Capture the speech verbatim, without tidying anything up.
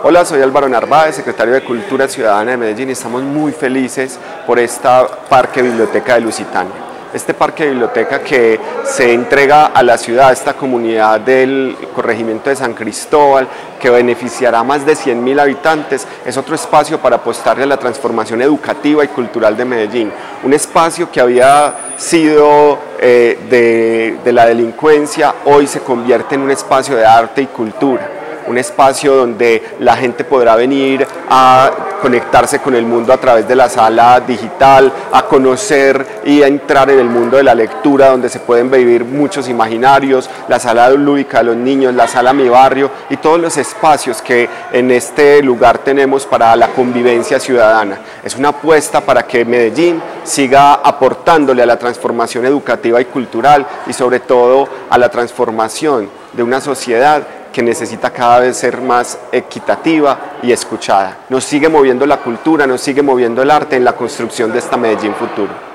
Hola, soy Álvaro Narváez, secretario de Cultura Ciudadana de Medellín, y estamos muy felices por esta Parque Biblioteca de Lusitania. Este parque biblioteca que se entrega a la ciudad, a esta comunidad del corregimiento de San Cristóbal, que beneficiará a más de cien mil habitantes, es otro espacio para apostarle a la transformación educativa y cultural de Medellín. Un espacio que había sido eh, de, de la delincuencia, hoy se convierte en un espacio de arte y cultura. Un espacio donde la gente podrá venir a conectarse con el mundo a través de la sala digital, a conocer y a entrar en el mundo de la lectura, donde se pueden vivir muchos imaginarios, la sala lúdica de los niños, la sala Mi Barrio y todos los espacios que en este lugar tenemos para la convivencia ciudadana. Es una apuesta para que Medellín siga aportándole a la transformación educativa y cultural y sobre todo a la transformación de una sociedad que necesita cada vez ser más equitativa y escuchada. Nos sigue moviendo la cultura, nos sigue moviendo el arte en la construcción de esta Medellín futuro.